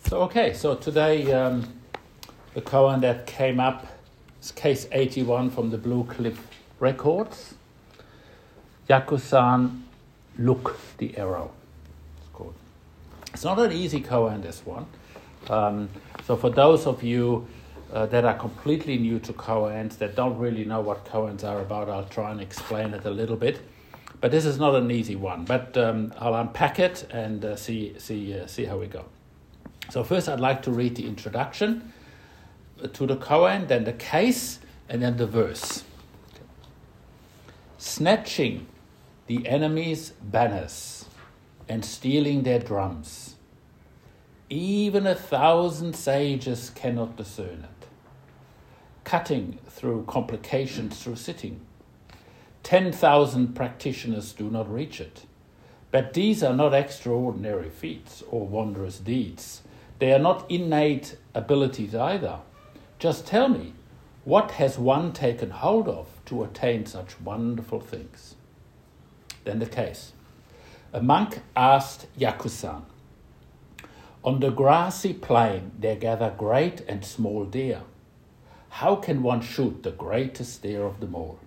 So today the koan that came up is case 81 from the Blue Cliff Records. Yaku-san, Look the Arrow. It's called. It's not an easy koan, this one. So for those of you that are completely new to koans, that don't really know what koans are about, I'll try and explain it a little bit. But this is not an easy one. But I'll unpack it and see how we go. So first I'd like to read the introduction to the koan, then the case, and then the verse. Snatching the enemy's banners and stealing their drums. Even 1,000 sages cannot discern it. Cutting through complications through sitting. 10,000 practitioners do not reach it. But these are not extraordinary feats or wondrous deeds. They are not innate abilities either. Just tell me, what has one taken hold of to attain such wonderful things? Then the case. A monk asked Yaku-san, on the grassy plain there gather great and small deer. How can one shoot the greatest deer of them all?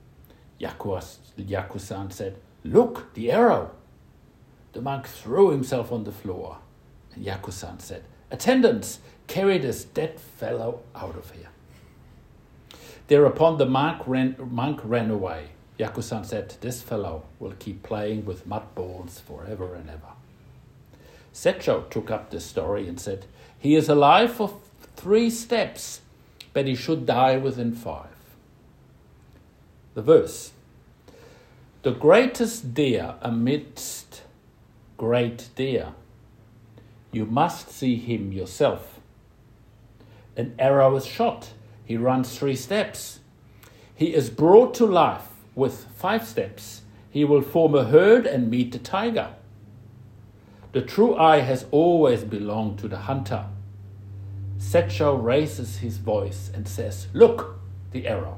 Yaku-san said, look, the arrow. The monk threw himself on the floor. And Yaku-san said, attendants, carry this dead fellow out of here. Thereupon the monk ran away. Yaku-san said, this fellow will keep playing with mud balls forever and ever. Secho took up the story and said, he is alive for 3 steps, but he should die within 5. The verse. The greatest deer amidst great deer. You must see him yourself. An arrow is shot. He runs 3 steps. He is brought to life with 5 steps. He will form a herd and meet the tiger. The true eye has always belonged to the hunter. Secho raises his voice and says, look, the arrow.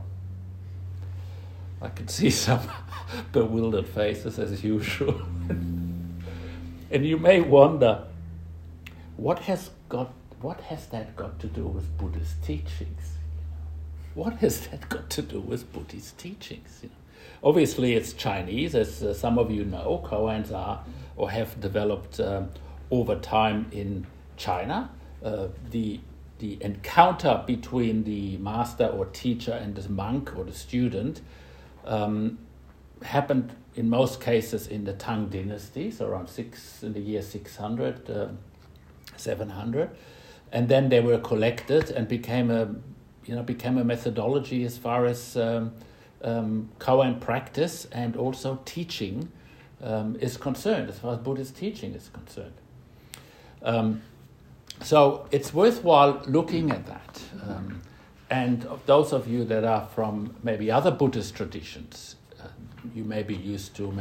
I can see some bewildered faces as usual. And you may wonder, what has that got to do with Buddhist teachings? What has that got to do with Buddhist teachings? Obviously, it's Chinese, as some of you know. Koans are or have developed over time in China. The encounter between the master or teacher and the monk or the student happened in most cases in the Tang dynasty, so around in the year 600, 700, and then they were collected and became a methodology as far as koan practice and also teaching is concerned, as far as Buddhist teaching is concerned. So it's worthwhile looking at that. And those of you that are from maybe other Buddhist traditions, you may be used to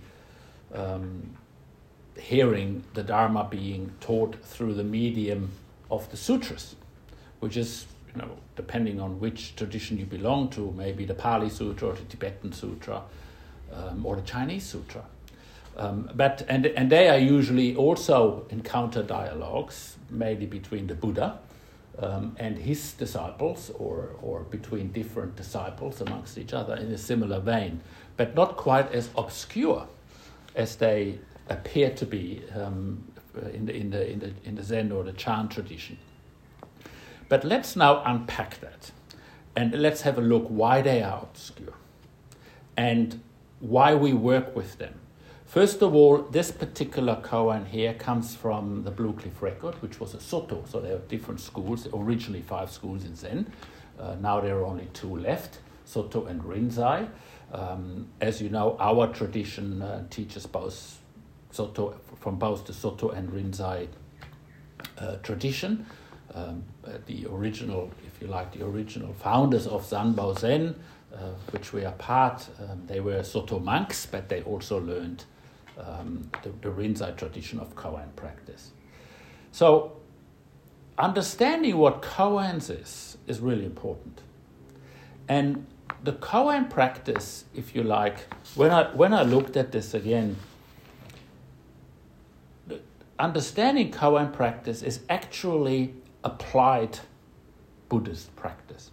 hearing the Dharma being taught through the medium of the sutras, which is, depending on which tradition you belong to, maybe the Pali Sutra or the Tibetan Sutra or the Chinese Sutra. But they are usually also encounter dialogues, maybe between the Buddha and his disciples, or between different disciples amongst each other in a similar vein, but not quite as obscure as they appear to be in the Zen or the Chan tradition. But let's now unpack that, and let's have a look why they are obscure and why we work with them. First of all, this particular koan here comes from the Blue Cliff Record, which was a Soto, so there are different schools, originally 5 schools in Zen. Now there are only 2 left, Soto and Rinzai. As you know, our tradition teaches both Soto, from both the Soto and Rinzai tradition. The original, if you like, the original founders of Zanbao Zen, which we are part, they were Soto monks, but they also learned the Rinzai tradition of koan practice. So understanding what koans is really important. And the koan practice, if you like, when I looked at this again, understanding koan practice is actually applied Buddhist practice.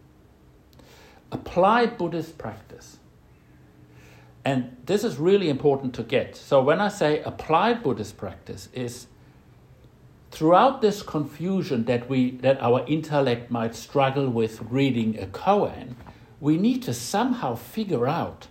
Applied Buddhist practice. And this is really important to get. So when I say applied Buddhist practice is throughout this confusion that our intellect might struggle with reading a koan, we need to somehow figure out,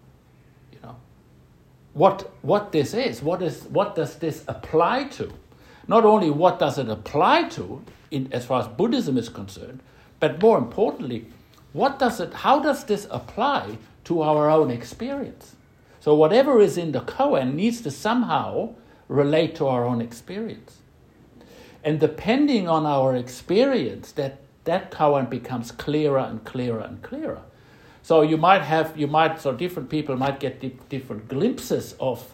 what this is. What does this apply to? Not only what does it apply to, as far as Buddhism is concerned, but more importantly, how does this apply to our own experience? So whatever is in the koan needs to somehow relate to our own experience. And depending on our experience, that koan becomes clearer and clearer and clearer. So different people might get different glimpses of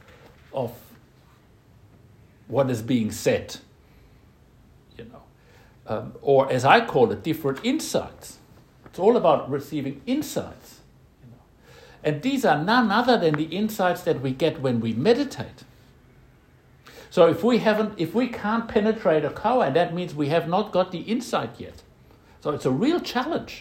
what is being said, or as I call it, different insights. It's all about receiving insights, and these are none other than the insights that we get when we meditate. So if we can't penetrate a koan, that means we have not got the insight yet. So it's a real challenge.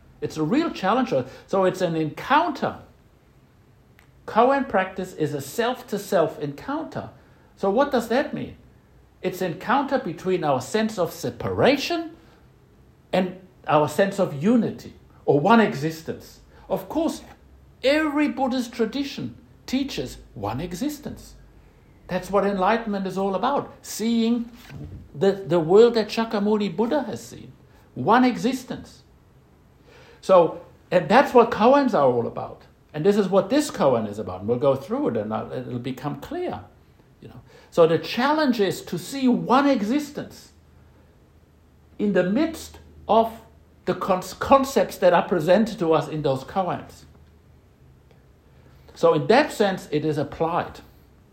So it's an encounter. Koan practice is a self-to-self encounter. So what does that mean? It's an encounter between our sense of separation and our sense of unity, or one existence. Of course, every Buddhist tradition teaches one existence. That's what enlightenment is all about, seeing the world that Shakyamuni Buddha has seen. One existence. So, and that's what koans are all about. And this is what this koan is about. And we'll go through it and it'll become clear. So the challenge is to see one existence in the midst of the concepts that are presented to us in those koans. So in that sense, it is applied.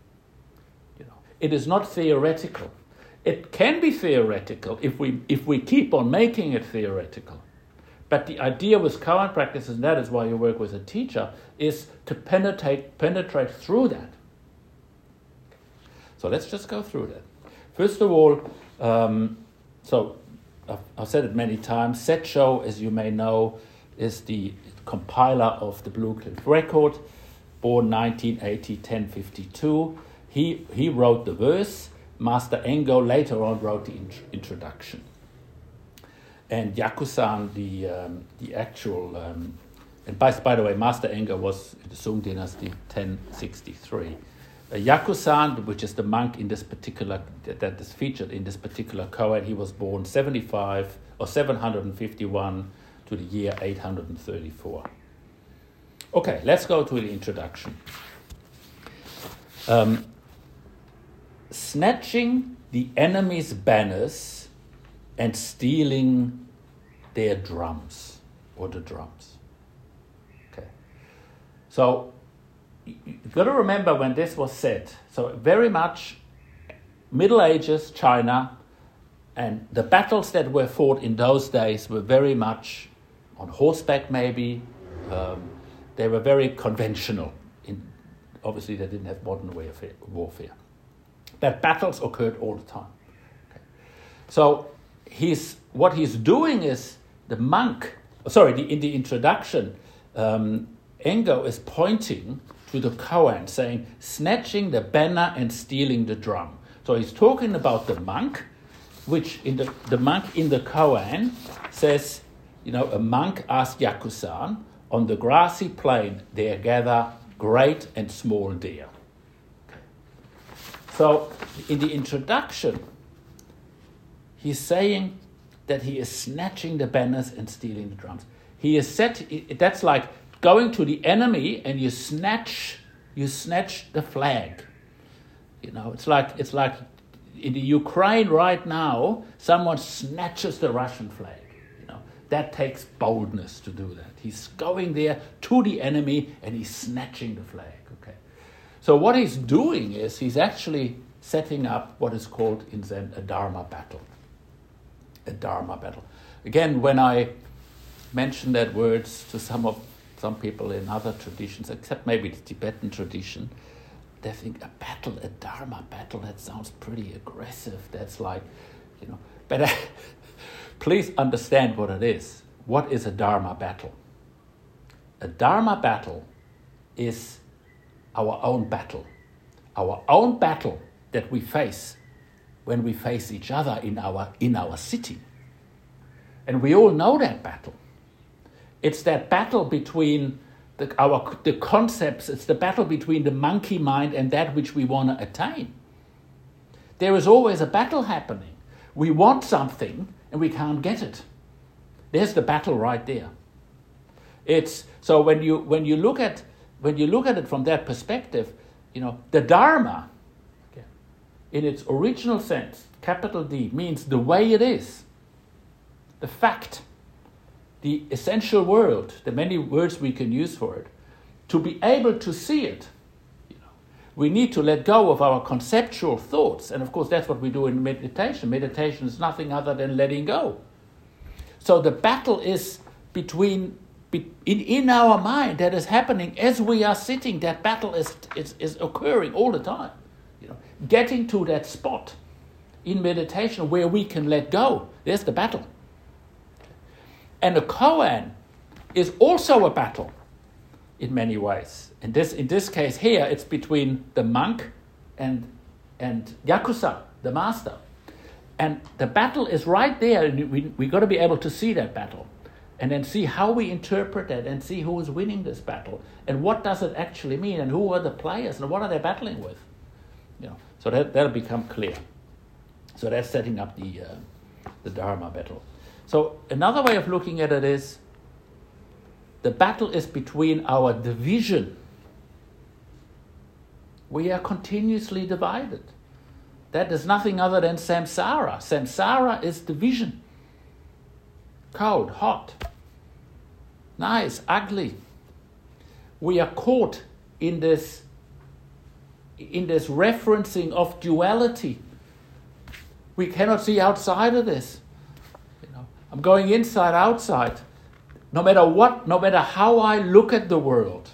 It is not theoretical. It can be theoretical if we keep on making it theoretical. But the idea with koan practice, and that is why you work with a teacher, is to penetrate through that. So let's just go through that. First of all, so I've said it many times, Setsho, as you may know, is the compiler of the Blue Cliff Record, born 1980, 1052. He wrote the verse. Master Engo later on wrote the introduction. And Yakusan, the actual... and by the way, Master Engo was in the Sung Dynasty, 1063. Yakusan, which is the monk in this particular... that is featured in this particular koan, he was born 751 to the year 834. Okay, let's go to the introduction. Snatching the enemy's banners and stealing their drums, or the drums. Okay. So, you've got to remember when this was said. So, very much Middle Ages, China, and the battles that were fought in those days were very much on horseback, maybe. They were very conventional. Obviously, they didn't have modern warfare. But battles occurred all the time. Okay. So, what he's doing is in the introduction, Engo is pointing to the koan, saying, snatching the banner and stealing the drum. So he's talking about the monk, which the monk in the koan says, a monk asked Yakusan, on the grassy plain there gather great and small deer. Okay. So in the introduction, he's saying that he is snatching the banners and stealing the drums. That's like going to the enemy and you snatch the flag. It's like in the Ukraine right now, someone snatches the Russian flag. That takes boldness to do that. He's going there to the enemy and he's snatching the flag. Okay. So what he's doing is he's actually setting up what is called in Zen a Dharma battle. A Dharma battle. Again, when I mention that words to some people in other traditions, except maybe the Tibetan tradition, they think a battle, a Dharma battle, that sounds pretty aggressive. That's like, but please understand what it is. What is a Dharma battle? A Dharma battle is our own battle. Our own battle that we face when we face each other in our city. And we all know that battle. It's that battle between the concepts, it's the battle between the monkey mind and that which we want to attain. There is always a battle happening. We want something and we can't get it. There's the battle right there. It's so when you look at it from that perspective, the Dharma, in its original sense, capital D, means the way it is, the fact, the essential world, the many words we can use for it. To be able to see it, we need to let go of our conceptual thoughts. And of course, that's what we do in meditation. Meditation is nothing other than letting go. So the battle is in our mind that is happening as we are sitting. That battle is occurring all the time. Getting to that spot in meditation where we can let go. There's the battle. And a koan is also a battle in many ways. In this case here, it's between the monk and Yakuza, the master. And the battle is right there, and we got to be able to see that battle. And then see how we interpret that and see who is winning this battle. And what does it actually mean, and who are the players, and what are they battling with? So that'll become clear. So that's setting up the Dharma battle. So another way of looking at it is, the battle is between our division. We are continuously divided. That is nothing other than samsara. Samsara is division. Cold, hot, nice, ugly. We are caught in this referencing of duality. We cannot see outside of this. I'm going inside, outside. No matter what, no matter how I look at the world,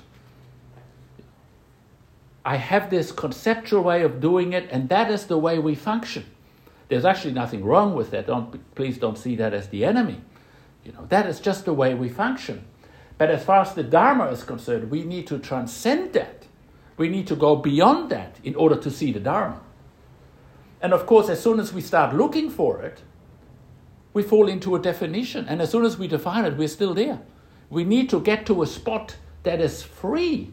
I have this conceptual way of doing it, and that is the way we function. There's actually nothing wrong with that. Please don't see that as the enemy. That is just the way we function. But as far as the Dharma is concerned, we need to transcend that. We need to go beyond that in order to see the Dharma. And of course, as soon as we start looking for it, we fall into a definition. And as soon as we define it, we're still there. We need to get to a spot that is free.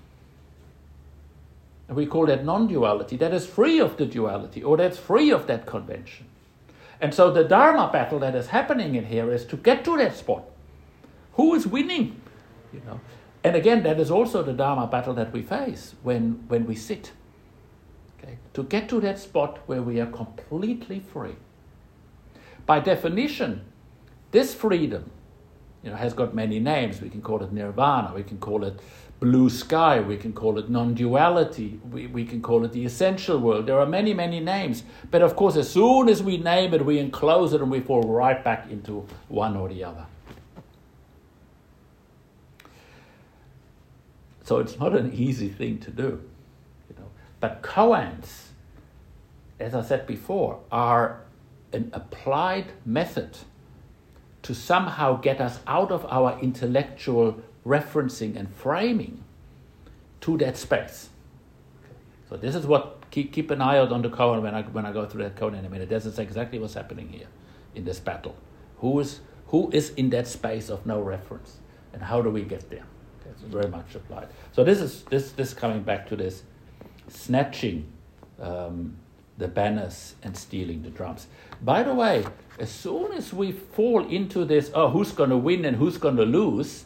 And we call that non-duality. That is free of the duality, or that's free of that convention. And so the Dharma battle that is happening in here is to get to that spot. Who is winning? And again, that is also the Dharma battle that we face when we sit. Okay? To get to that spot where we are completely free. By definition, this freedom, has got many names. We can call it nirvana, we can call it blue sky, we can call it non-duality, we can call it the essential world. There are many, many names. But of course, as soon as we name it, we enclose it and we fall right back into one or the other. So it's not an easy thing to do. But koans, as I said before, are an applied method to somehow get us out of our intellectual referencing and framing to that space. So this is what, keep an eye out on the koan when I go through that koan in a minute. This is exactly what's happening here in this battle. Who is in that space of no reference, and how do we get there? It's very much applied. So this is coming back to this snatching the banners and stealing the drums. By the way, as soon as we fall into this, who's going to win and who's going to lose,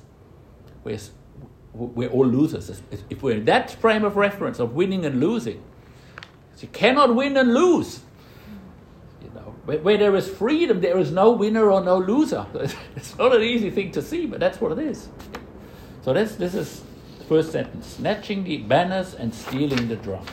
we're all losers. If we're in that frame of reference of winning and losing, you cannot win and lose. Where there is freedom, there is no winner or no loser. It's not an easy thing to see, but that's what it is. So this is the first sentence: snatching the banners and stealing the drums.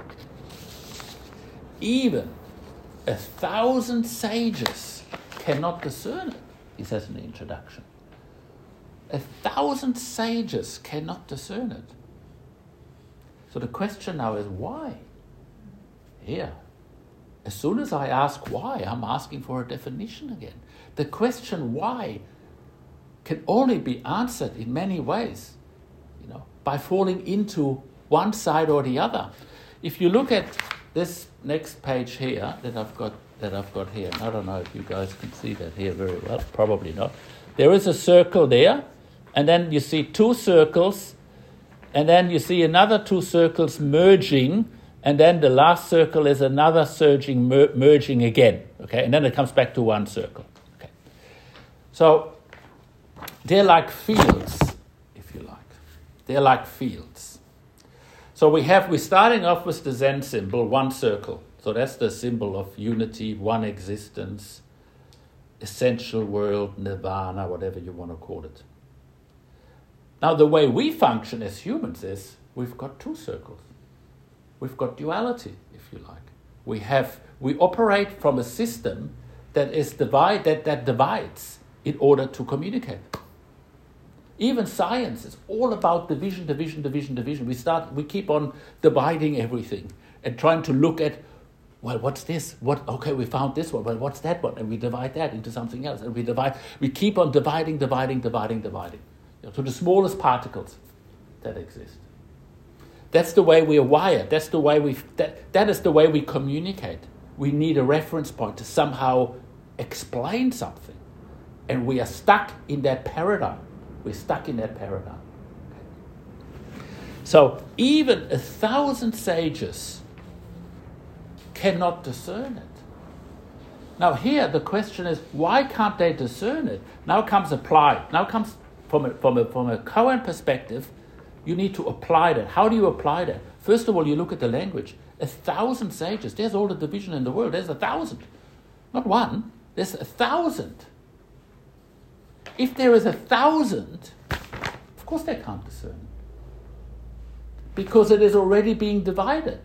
Even 1,000 sages cannot discern it, he says in the introduction. 1,000 sages cannot discern it. So the question now is why? Here. As soon as I ask why, I'm asking for a definition again. The question why can only be answered in many ways, by falling into one side or the other. If you look at this next page here that I've got here, and I don't know if you guys can see that here very well, probably not. There is a circle there, and then you see two circles, and then you see another two circles merging, and then the last circle is another merging again, okay? And then it comes back to one circle, okay? So they're like fields, if you like. They're like fields. So we're starting off with the Zen symbol, one circle. So that's the symbol of unity, one existence, essential world, nirvana, whatever you want to call it. Now the way we function as humans is we've got two circles. We've got duality, if you like. We operate from a system that is that divides in order to communicate. Even science is all about division. We keep on dividing everything and trying to look at, well, what's this? Okay, we found this one. Well, what's that one? And we divide that into something else. And we keep on dividing to the smallest particles that exist. That's the way we are wired. That's the way that is the way we communicate. We need a reference point to somehow explain something. And we are stuck in that paradigm. So even 1,000 sages cannot discern it. Now here the question is, why can't they discern it? Now comes applied. Now comes from a Koan perspective, you need to apply that. How do you apply that? First of all, you look at the language. 1,000 sages. There's all the division in the world. There's 1,000. Not one. There's 1,000. If there is 1,000, of course they can't discern. Because it is already being divided.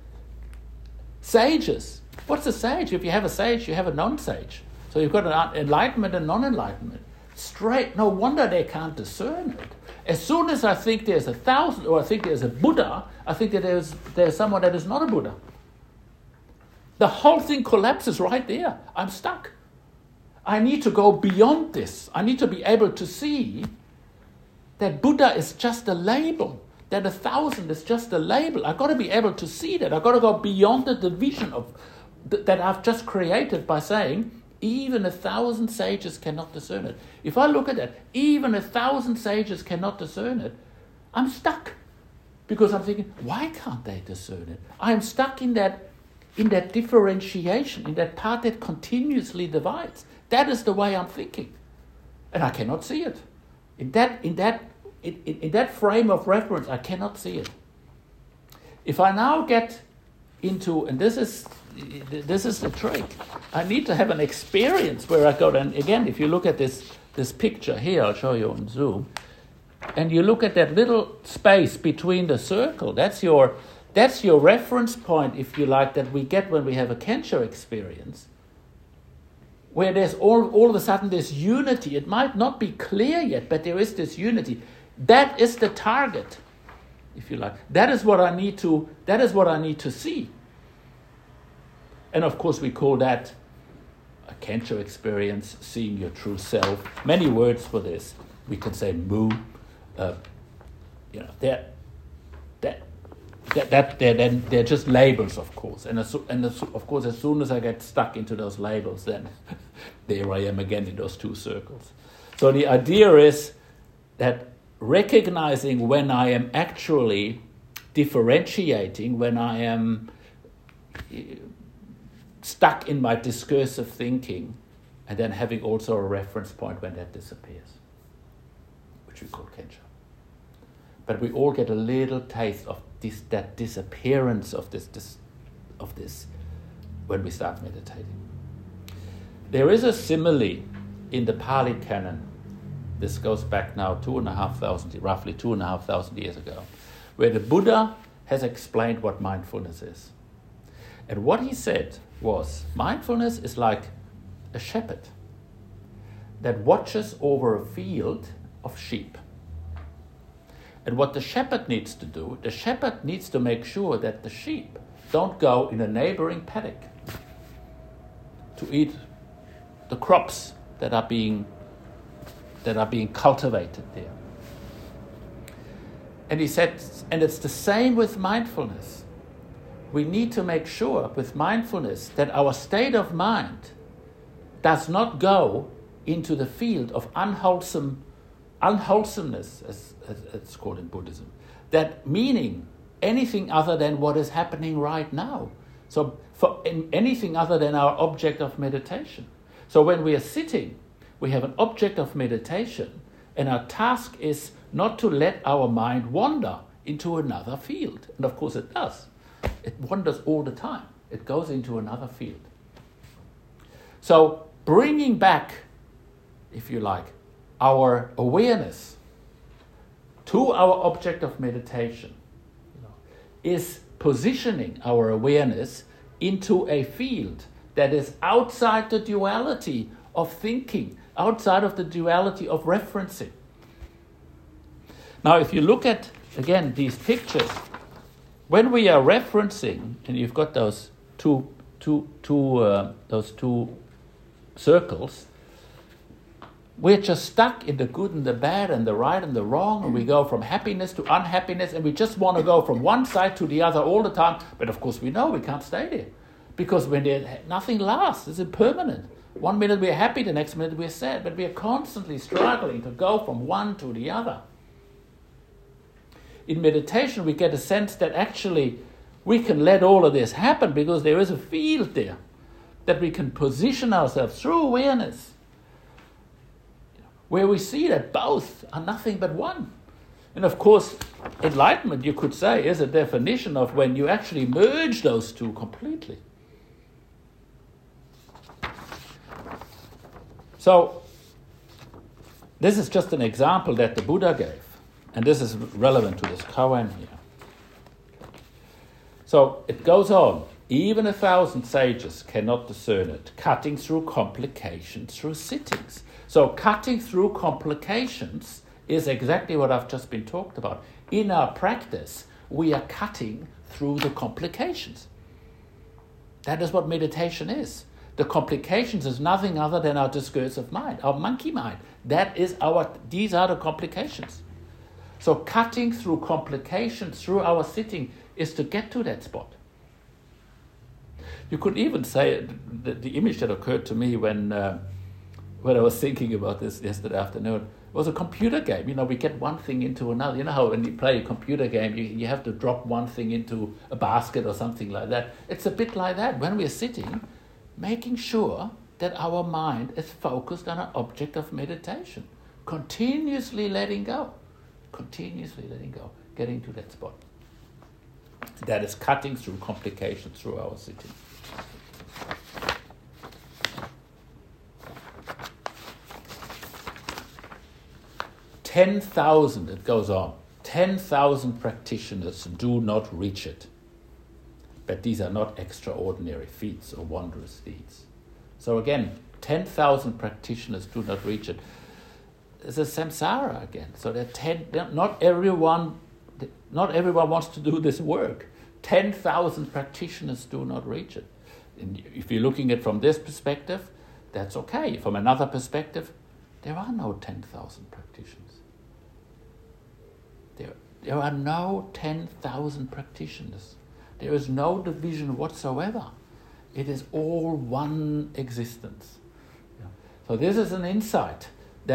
Sages. What's a sage? If you have a sage, you have a non-sage. So you've got an enlightenment and non-enlightenment. Straight. No wonder they can't discern it. As soon as I think there's 1,000, or I think there's a Buddha, I think that there's someone that is not a Buddha. The whole thing collapses right there. I'm stuck. I need to go beyond this. I need to be able to see that Buddha is just a label, that 1,000 is just a label. I've got to be able to see that. I've got to go beyond the division that I've just created by saying, even 1,000 sages cannot discern it. If I look at that, even 1,000 sages cannot discern it, I'm stuck. Because I'm thinking, why can't they discern it? I'm stuck in that differentiation, in that part that continuously divides. That is the way I'm thinking. And I cannot see it. In that frame of reference, I cannot see it. If I now get into, and this is the trick, I need to have an experience where I go, and again, if you look at this picture here, I'll show you on Zoom, and you look at that little space between the circle, that's your reference point, if you like, that we get when we have a Kensho experience, where there's all of a sudden this unity. It might not be clear yet, but there is this unity. That is the target, if you like. That is what I need to see. And of course we call that a Kensho experience, seeing your true self. Many words for this. We can say Mu. They're just labels, of course. And of course, as soon as I get stuck into those labels, then there I am again in those two circles. So the idea is that recognizing when I am actually differentiating, when I am stuck in my discursive thinking, and then having also a reference point when that disappears, which we call Kensho. But we all get a little taste of that disappearance of this when we start meditating. There is a simile in the Pali Canon. This goes back now roughly 2,500 years ago, where the Buddha has explained what mindfulness is. And what he said was, mindfulness is like a shepherd that watches over a field of sheep. And what the shepherd needs to do, the shepherd needs to make sure that the sheep don't go in a neighboring paddock to eat the crops that are being cultivated there. And he said, and it's the same with mindfulness. We need to make sure with mindfulness that our state of mind does not go into the field of unwholesomeness, as it's called in Buddhism. That meaning anything other than what is happening right now. So for anything other than our object of meditation. So when we are sitting, we have an object of meditation, and our task is not to let our mind wander into another field. And of course it does. It wanders all the time. It goes into another field. So bringing back, if you like, our awareness to our object of meditation, is positioning our awareness into a field that is outside the duality of thinking, outside of the duality of referencing. Now, if you look at, again, these pictures, when we are referencing, and you've got those two circles, we're just stuck in the good and the bad and the right and the wrong, and we go from happiness to unhappiness, and we just want to go from one side to the other all the time. But of course we know we can't stay there, because when nothing lasts, it's impermanent. 1 minute we're happy, the next minute we're sad, but we are constantly struggling to go from one to the other. In meditation we get a sense that actually we can let all of this happen because there is a field there that we can position ourselves through awareness, where we see that both are nothing but one. And of course, enlightenment, you could say, is a definition of when you actually merge those two completely. So, this is just an example that the Buddha gave, and this is relevant to this koan here. So, it goes on. Even 1,000 sages cannot discern it, cutting through complications through sittings. So cutting through complications is exactly what I've just been talked about. In our practice, we are cutting through the complications. That is what meditation is. The complications is nothing other than our discursive mind, our monkey mind. These are the complications. So cutting through complications through our sitting is to get to that spot. You could even say the image that occurred to me when I was thinking about this yesterday afternoon was a computer game. We get one thing into another. You know how when you play a computer game, you have to drop one thing into a basket or something like that. It's a bit like that. When we're sitting, making sure that our mind is focused on an object of meditation. Continuously letting go. Getting to that spot. That is cutting through complications through our sitting. It goes on. 10,000 practitioners do not reach it. But these are not extraordinary feats or wondrous deeds. So again, 10,000 practitioners do not reach it. It's a samsara again. So not everyone wants to do this work. 10,000 practitioners do not reach it. And if you're looking at it from this perspective, that's okay. From another perspective, there are no 10,000 practitioners. There are no 10,000 practitioners. There is no division whatsoever. It is all one existence. So this is an insight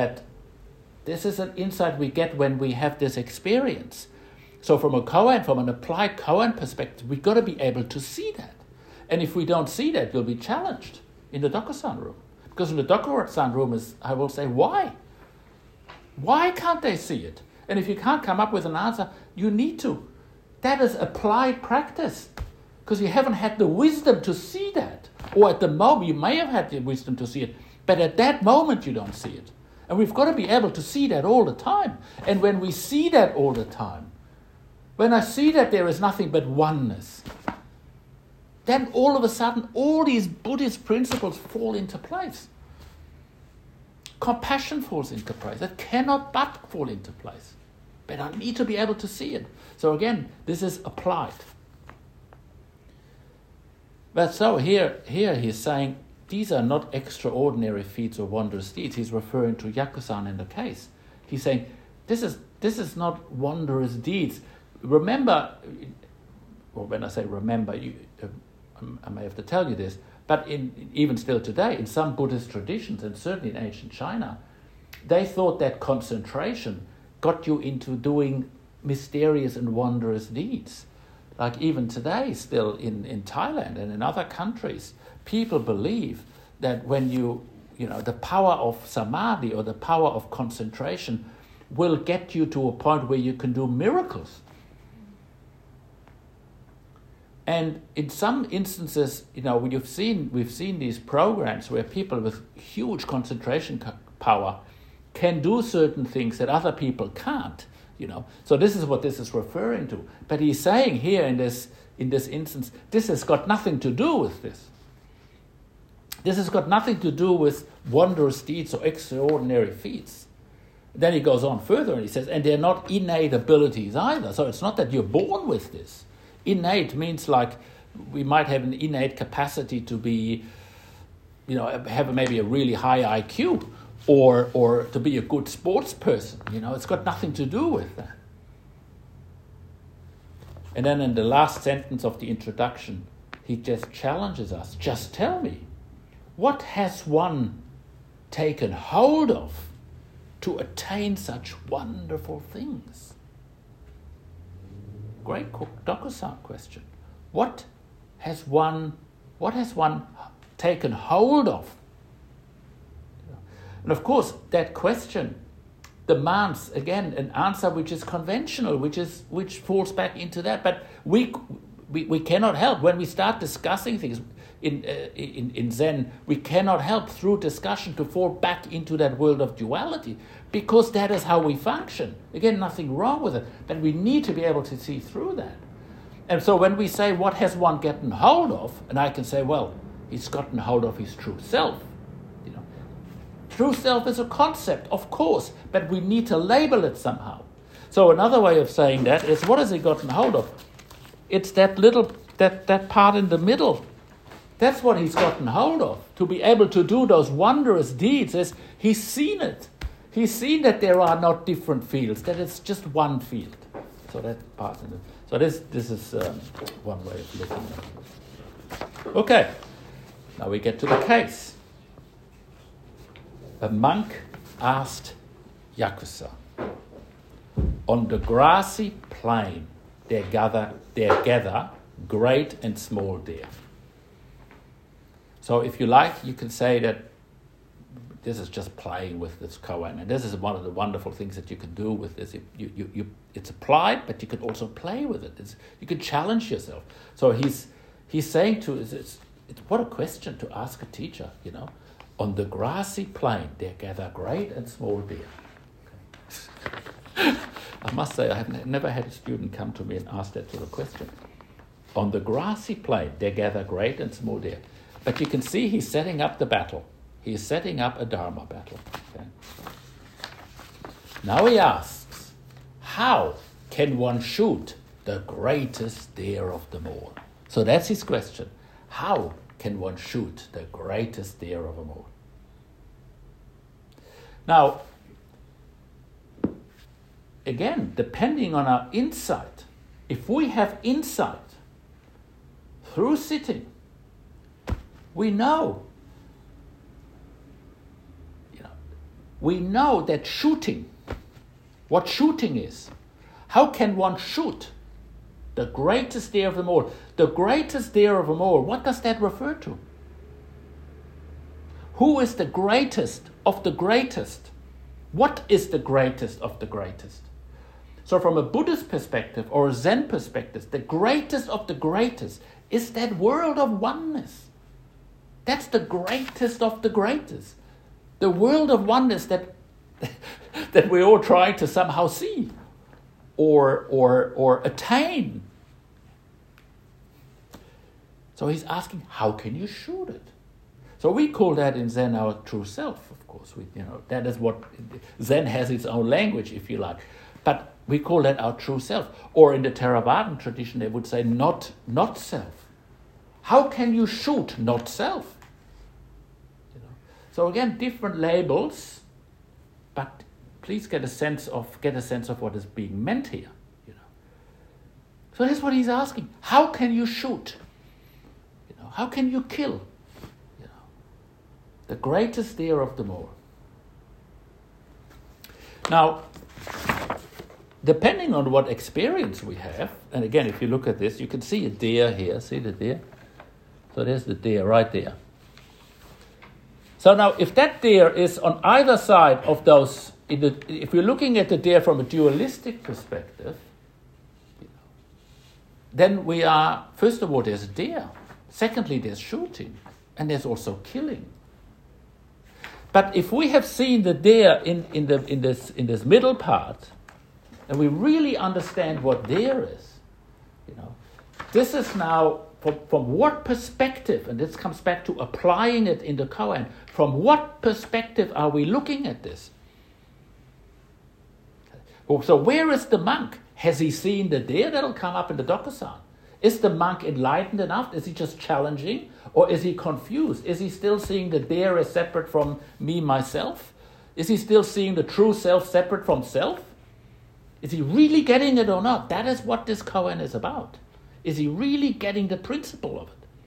we get when we have this experience. So from an applied koan perspective, we've got to be able to see that. And if we don't see that, we'll be challenged in the Dokusan room. Because in the Dokusan room, I will say, why? Why can't they see it? And if you can't come up with an answer, you need to. That is applied practice. Because you haven't had the wisdom to see that. Or at the moment, you may have had the wisdom to see it, but at that moment you don't see it. And we've got to be able to see that all the time. And when we see that all the time, when I see that there is nothing but oneness, then all of a sudden all these Buddhist principles fall into place. Compassion falls into place. It cannot but fall into place. but I need to be able to see it. So again, this is applied. But so here he's saying these are not extraordinary feats or wondrous deeds. He's referring to Yakusan in the case. He's saying this is not wondrous deeds. Remember, or when I say remember, I may have to tell you this, but even still today, in some Buddhist traditions, and certainly in ancient China, they thought that concentration got you into doing mysterious and wondrous deeds. Like even today, still in Thailand and in other countries, people believe that when the power of samadhi or the power of concentration will get you to a point where you can do miracles. And in some instances, we've seen these programs where people with huge concentration power can do certain things that other people can't. So this is what this is referring to. But he's saying here in this instance, this has got nothing to do with this. This has got nothing to do with wondrous deeds or extraordinary feats. Then he goes on further and he says, and they're not innate abilities either. So it's not that you're born with this. Innate means like we might have an innate capacity to be, have maybe a really high IQ or to be a good sports person. It's got nothing to do with that. And then in the last sentence of the introduction, he just challenges us. Just tell me, what has one taken hold of to attain such wonderful things? Great Dokusan question. What has one taken hold of? And of course, that question demands again an answer which is conventional, which falls back into that. But we cannot help when we start discussing things in Zen. We cannot help through discussion to fall back into that world of duality, because that is how we function. Again, nothing wrong with it, but we need to be able to see through that. And so when we say, what has one gotten hold of? And I can say, well, he's gotten hold of his true self. True self is a concept, of course, but we need to label it somehow. So another way of saying that is, what has he gotten hold of? It's that part in the middle. That's what he's gotten hold of. To be able to do those wondrous deeds is he's seen it. He's seen that there are not different fields, that it's just one field. So that part in it. So this is one way of looking at it. Okay, now we get to the case. A monk asked Yakusa, on the grassy plain there gather great and small deer. So if you like, you can say that this is just playing with this koan. And this is one of the wonderful things that you can do with this. It's applied, but you can also play with it. You can challenge yourself. So he's saying to us, what a question to ask a teacher, On the grassy plain, there gather great and small deer. Okay. I must say, I have never had a student come to me and ask that sort of question. On the grassy plain, there gather great and small deer. But you can see he's setting up the battle. He's setting up a Dharma battle. Okay. Now he asks, how can one shoot the greatest deer of them all? So that's his question. How can one shoot the greatest deer of them all? Now, again, depending on our insight, if we have insight through sitting, we know that shooting, what shooting is. How can one shoot the greatest deer of them all? The greatest deer of them all, what does that refer to? Who is the greatest of the greatest? What is the greatest of the greatest? So from a Buddhist perspective or a Zen perspective, the greatest of the greatest is that world of oneness. That's the greatest of the greatest. The world of oneness that we're all trying to somehow see or attain. So he's asking, how can you shoot it? So we call that in Zen our true self, of course. That is what Zen has its own language, if you like. But we call that our true self. Or in the Theravadan tradition, they would say not self. How can you shoot not self? You know? So again, different labels, but please get a sense of what is being meant here. You know? So that's what he's asking. How can you shoot? You know, how can you kill? You know, the greatest deer of them all. Now, depending on what experience we have, and again, if you look at this, you can see a deer here. See the deer? So there's the deer right there. So now, if that deer is on either side of those, if you're looking at the deer from a dualistic perspective, then we are, first of all, there's a deer. Secondly, there's shooting. And there's also killing. But if we have seen the deer in this middle part, and we really understand what deer is, you know, this is now from what perspective, and this comes back to applying it in the koan, from what perspective are we looking at this? So where is the monk? Has he seen the deer? That'll come up in the Dokusan. Is the monk enlightened enough? Is he just challenging? Or is he confused? Is he still seeing the deer as separate from me, myself? Is he still seeing the true self separate from self? Is he really getting it or not? That is what this koan is about. Is he really getting the principle of it?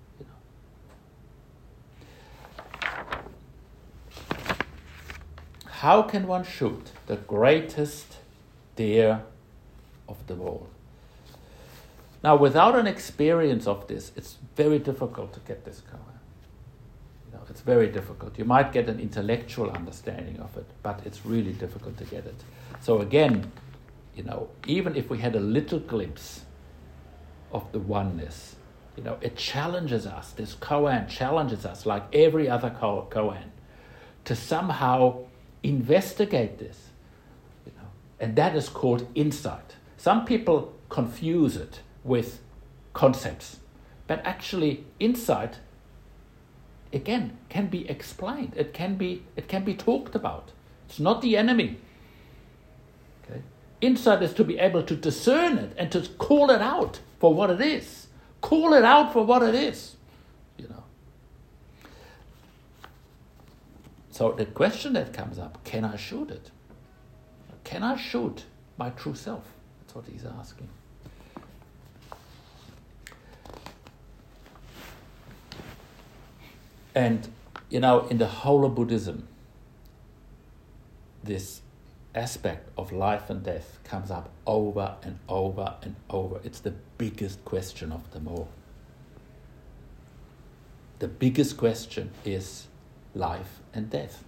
You know? How can one shoot the greatest deer of them all? Now, without an experience of this, it's very difficult to get this koan. You know, it's very difficult. You might get an intellectual understanding of it, but it's really difficult to get it. So again, you know, even if we had a little glimpse of the oneness, you know, it challenges us. This koan challenges us, like every other koan, to somehow investigate this. You know, and that is called insight. Some people confuse it with concepts, but actually insight, again, can be explained. It can be talked about. It's not the enemy. Okay? Insight is to be able to discern it and to call it out for what it is. Call it out for what it is. You know. So the question that comes up: can I shoot it? Can I shoot my true self? That's what he's asking. And, you know, in the whole of Buddhism, this aspect of life and death comes up over and over and over. It's the biggest question of them all. The biggest question is life and death.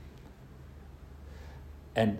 And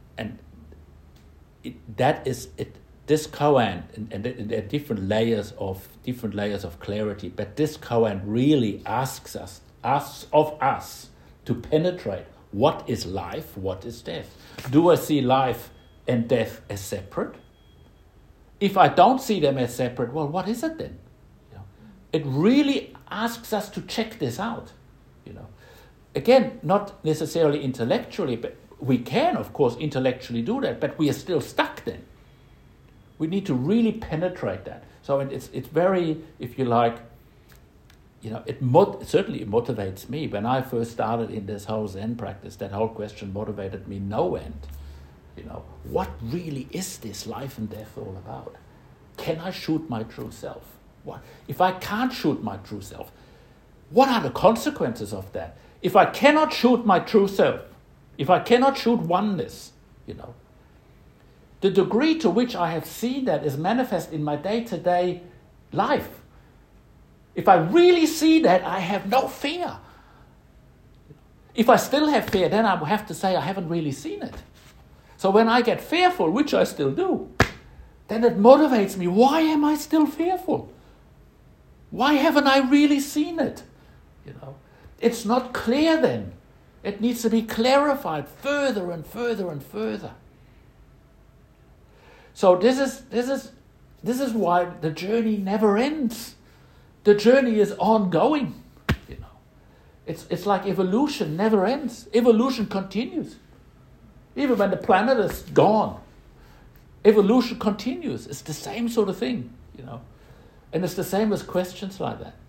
this koan, and there are different layers of clarity, but this koan really asks of us to penetrate what is life, what is death. Do I see life and death as separate? If I don't see them as separate, well, what is it then? You know, it really asks us to check this out. You know, again, not necessarily intellectually, but we can, of course, intellectually do that, but we are still stuck then. We need to really penetrate that. So it's very, if you like, you know, certainly it motivates me. When I first started in this whole Zen practice, that whole question motivated me no end. You know, what really is this life and death all about? Can I shoot my true self? What if I can't shoot my true self? What are the consequences of that? If I cannot shoot my true self, if I cannot shoot oneness, you know, the degree to which I have seen that is manifest in my day-to-day life. If I really see that, I have no fear. If I still have fear, then I will have to say I haven't really seen it. So when I get fearful, which I still do, then it motivates me. Why am I still fearful? Why haven't I really seen it? You know, it's not clear then. It needs to be clarified further and further and further. So this is why the journey never ends. The journey is ongoing. You know, it's like evolution never ends. Evolution continues. Even when the planet is gone, Evolution continues. It's the same sort of thing, And it's the same as questions like that.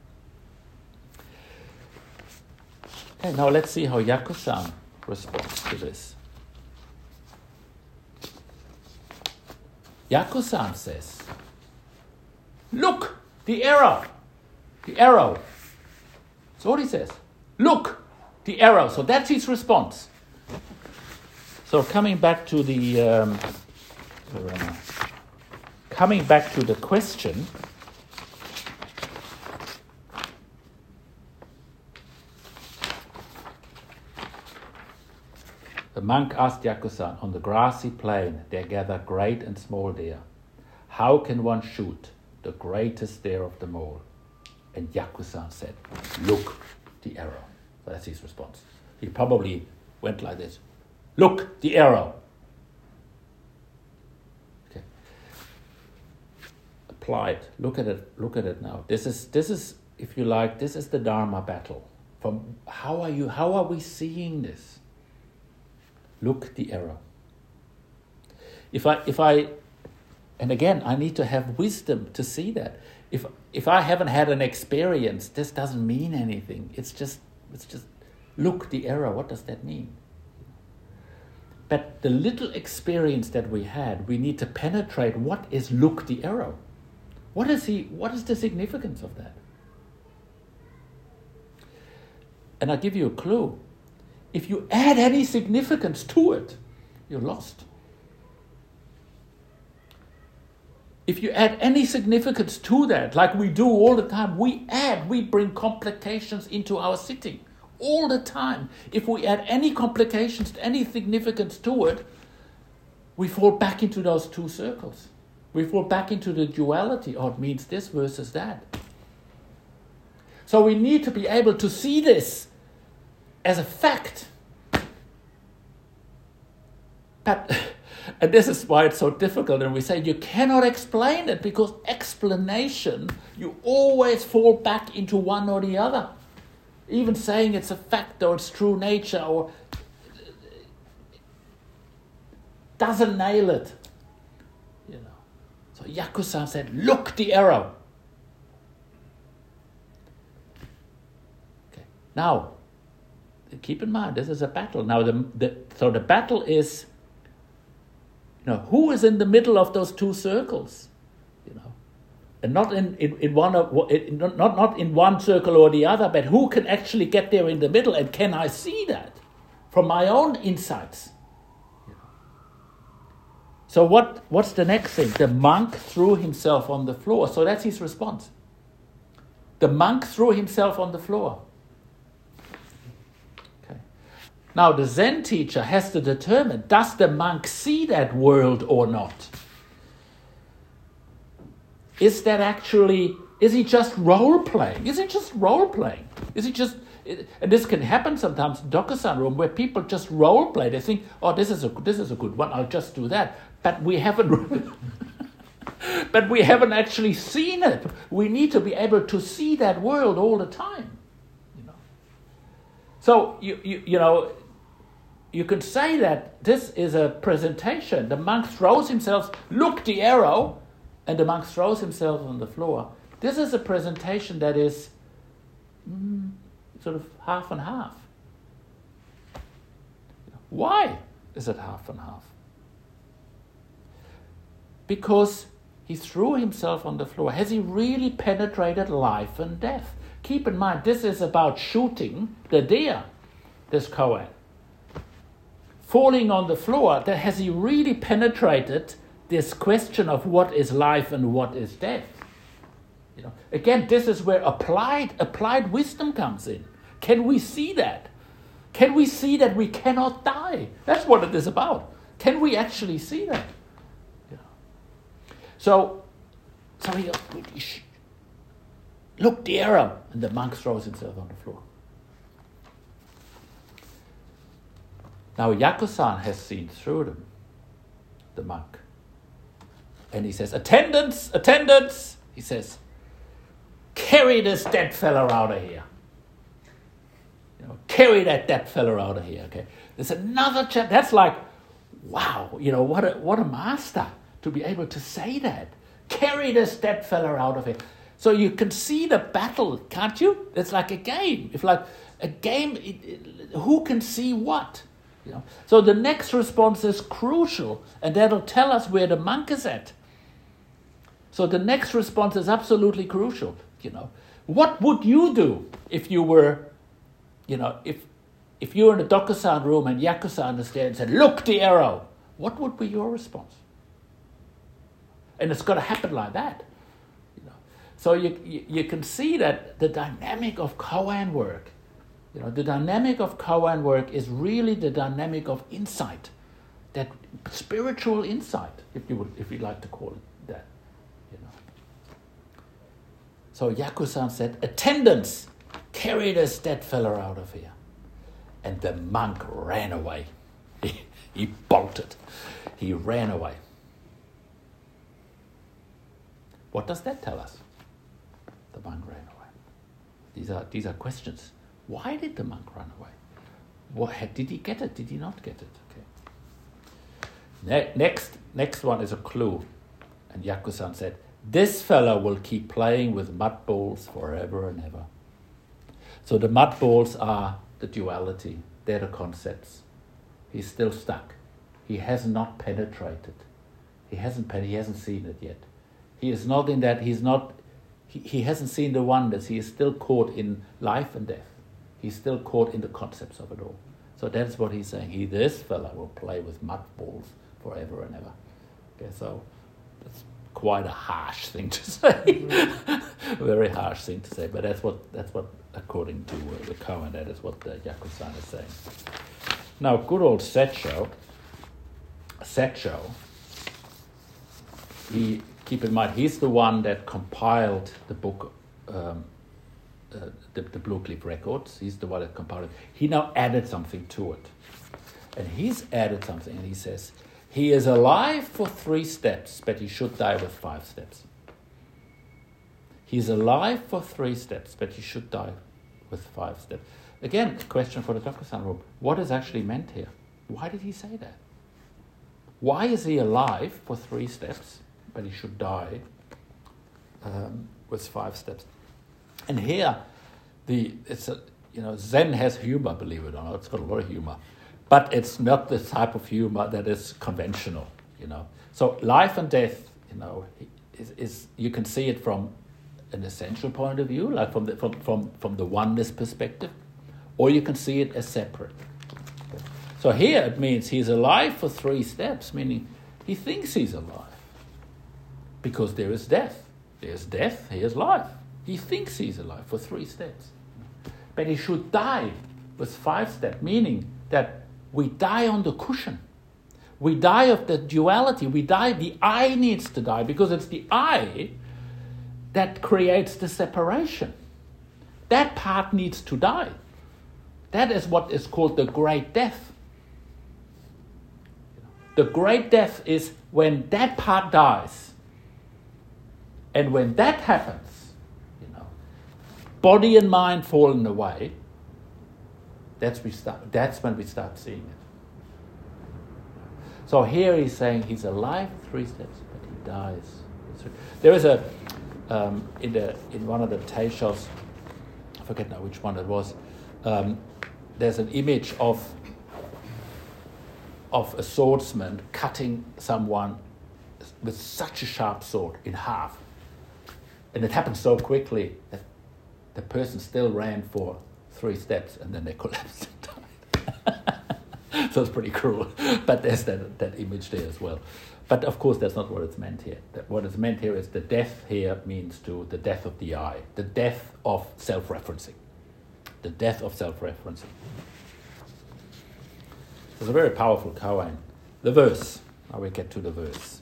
Okay, now let's see how Yaku-san responds to this. Yaku-san says, look, the arrow. The arrow. That's all he says. Look, the arrow. So that's his response. So coming back to the question, the monk asked Yaku-san, on the grassy plain there gather great and small deer. How can one shoot the greatest deer of them all? And Yaku-san said, look, the arrow. So that's his response. He probably went like this. Look, the arrow. Okay. Applied. Look at it now. This is, if you like, this is the Dharma battle. From how are we seeing this? Look, the arrow. If I and again, I need to have wisdom to see that. If I haven't had an experience, this doesn't mean anything. It's just look, the arrow. What does that mean? But the little experience that we had, we need to penetrate what is look, the arrow. What is the significance of that? And I'll give you a clue. If you add any significance to it, you're lost. If you add any significance to that, like we do all the time, we bring complications into our sitting all the time. If we add any complications, any significance to it, we fall back into those two circles. We fall back into the duality. Oh, it means this versus that. So we need to be able to see this as a fact. And this is why it's so difficult. And we say you cannot explain it, because explanation, you always fall back into one or the other. Even saying it's a fact or it's true nature or doesn't nail it. So Yaku-san said, look, the arrow. Okay. Now, keep in mind, this is a battle. Now, so the battle is, who is in the middle of those two circles? And not in one not in one circle or the other, but who can actually get there in the middle, and can I see that from my own insights? So what's the next thing? The monk threw himself on the floor. So that's his response. The monk threw himself on the floor. Okay. Now the Zen teacher has to determine, does the monk see that world or not? Is he just role-playing? Is he just, and this can happen sometimes in Dokusan room, where people just role-play. They think, oh, this is a good one, I'll just do that. But we haven't actually seen it. We need to be able to see that world all the time. So, you could say that this is a presentation. The monk throws himself, look, the arrow, and the monk throws himself on the floor. This is a presentation that is sort of half and half. Why is it half and half? Because he threw himself on the floor. Has he really penetrated life and death? Keep in mind, this is about shooting the deer, this koan. Falling on the floor, has he really penetrated this question of what is life and what is death? Again, this is where applied wisdom comes in. Can we see that? Can we see that we cannot die? That's what it is about. Can we actually see that? So he look, the arrow, and the monk throws himself on the floor. Now Yaku-san has seen through them, the monk. And he says, attendants, he says, carry this dead fella out of here. Carry that dead fella out of here, okay? There's another chapter. That's like, wow, what a master. to be able to say that. Carry this dead fella out of here. So you can see the battle, can't you? It's like a game. If like a game, who can see what? You know. So the next response is crucial, and that'll tell us where the monk is at. So the next response is absolutely crucial. You know, what would you do if you were, you know, if you were in a Dokusan room and Yakusan is there and said, "Look, the arrow." What would be your response? And it's got to happen like that. You know. So you can see that the dynamic of koan work, you know, the dynamic of koan work is really the dynamic of insight, that spiritual insight, if you like to call it that. You know. So Yakusan said, "Attendants, carry this dead fella out of here." And the monk ran away. He bolted. He ran away. What does that tell us? The monk ran away. These are questions. Why did the monk run away? Did he get it? Did he not get it? Okay. Next one is a clue. And Yakusan said, "This fellow will keep playing with mud balls forever and ever." So the mud balls are the duality. They're the concepts. He's still stuck. He has not penetrated. He hasn't seen it yet. He is not in that. He hasn't seen the oneness. He is still caught in life and death. He's still caught in the concepts of it all. So that's what he's saying. This fellow will play with mud balls forever and ever. Okay, so that's quite a harsh thing to say. A very harsh thing to say. But that's what according to the koan, that is what the Yakusan is saying. Now, good old Setcho, keep in mind, he's the one that compiled the book, the Blue Cliff Records. He's the one that compiled it. He now added something to it. And he's added something, and he says, he is alive for 3 steps, but he should die with 5 steps. He's alive for 3 steps, but he should die with 5 steps. Again, a question for the Dokusan room. What is actually meant here? Why did he say that? Why is he alive for 3 steps, but he should die with 5 steps? And here, Zen has humor, believe it or not. It's got a lot of humor, but it's not the type of humor that is conventional. You know, so life and death, you know, is you can see it from an essential point of view, like from the oneness perspective, or you can see it as separate. So here it means he's alive for 3 steps, meaning he thinks he's alive. Because there is death. There's death, here's life. He thinks he's alive for 3 steps. But he should die with 5 steps, meaning that we die on the cushion. We die of the duality. We die, the I needs to die, because it's the I that creates the separation. That part needs to die. That is what is called the great death. The great death is when that part dies. And when that happens, you know, body and mind falling away, that's when we start seeing it. So here he's saying he's alive 3 steps, but he dies. There is in one of the Taishos, I forget now which one it was, there's an image of a swordsman cutting someone with such a sharp sword in half. And it happened so quickly that the person still ran for 3 steps and then they collapsed and died. So it's pretty cruel. But there's that image there as well. But of course, that's not what it's meant here. What is meant here is the death here means to the death of the I, the death of self-referencing. The death of self-referencing. It's a very powerful koan. The verse. Now we get to the verse.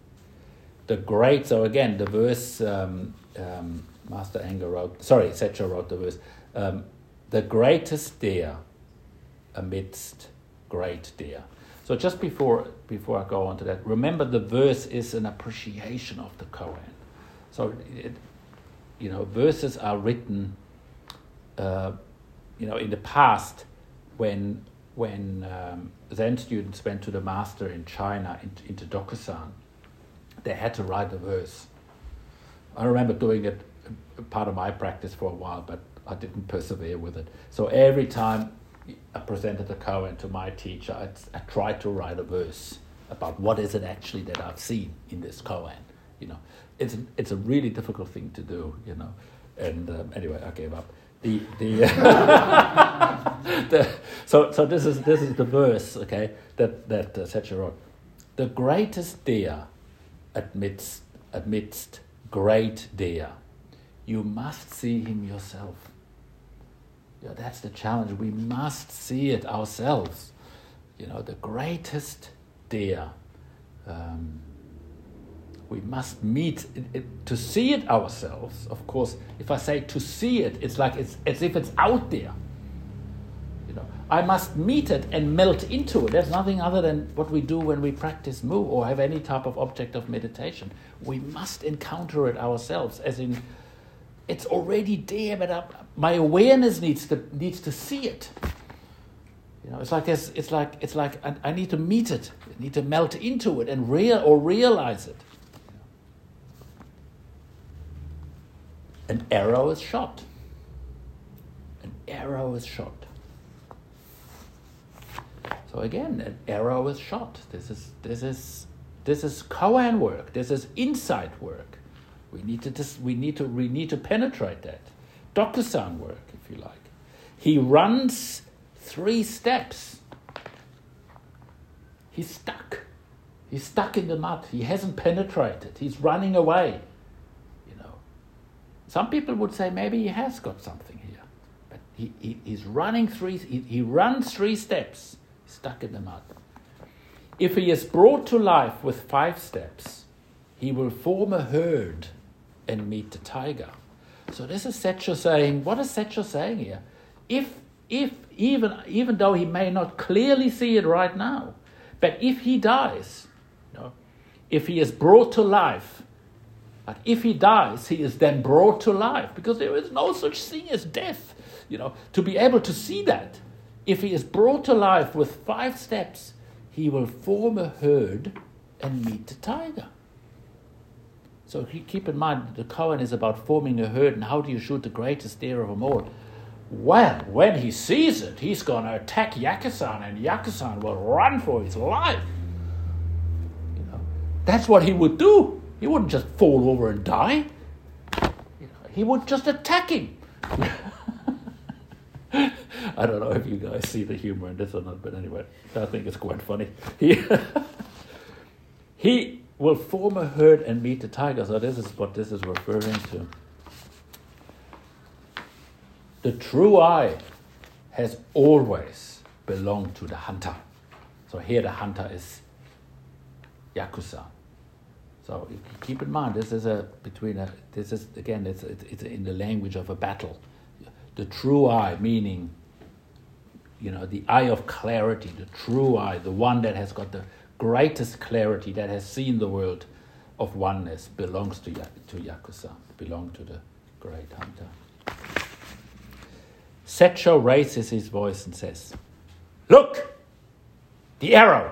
So again, the verse, Master Anger Setcho wrote the verse. The greatest deer amidst great deer. So just before I go on to that, remember the verse is an appreciation of the koan. So, verses are written, in the past when Zen students went to the master in China into Dokusan, they had to write a verse. I remember doing it, part of my practice for a while, but I didn't persevere with it. So every time I presented a koan to my teacher, I tried to write a verse about what is it actually that I've seen in this koan. You know, it's a really difficult thing to do. You know, and anyway, I gave up. So this is the verse, okay, that Setcho wrote. The greatest deer amidst great deer, you must see him yourself. Yeah, that's the challenge. We must see it ourselves. You know, the greatest deer. We must meet it, to see it ourselves. Of course, if I say to see it, it's like it's as if it's out there. You know, I must meet it and melt into it. There's nothing other than what we do when we practice Mu or have any type of object of meditation. We must encounter it ourselves, as in it's already there, but my awareness needs to see it. You know, it's like I need to meet it. I need to melt into it and realize it. An arrow is shot. An arrow is shot. So again, an arrow is shot. This is koan work. This is insight work. We need to penetrate that. Dokusan work, if you like. He runs 3 steps. He's stuck. He's stuck in the mud. He hasn't penetrated. He's running away. Some people would say maybe he has got something here, but he's running he runs 3 steps, stuck in the mud. If he is brought to life with 5 steps, he will form a herd and meet the tiger. So this is Setcho saying, what is Setcho saying here? If even though he may not clearly see it right now, but if he dies, if he is brought to life. But if he dies, he is then brought to life, because there is no such thing as death. To be able to see that, if he is brought to life with 5 steps, he will form a herd and meet the tiger. So keep in mind, the koan is about forming a herd, and how do you shoot the greatest deer of them all? Well, when he sees it, he's going to attack Yakusan, and Yakusan will run for his life. That's what he would do. He wouldn't just fall over and die. He would just attack him. I don't know if you guys see the humor in this or not, but anyway, I think it's quite funny. He will form a herd and meet the tiger. So this is what this is referring to. The true I has always belonged to the hunter. So here the hunter is Yakusan. So keep in mind, this is it's in the language of a battle. The true I, meaning, the eye of clarity, the true I, the one that has got the greatest clarity, that has seen the world of oneness, belongs to Yakusan, belongs to the great hunter. Setcho raises his voice and says, "Look, the arrow."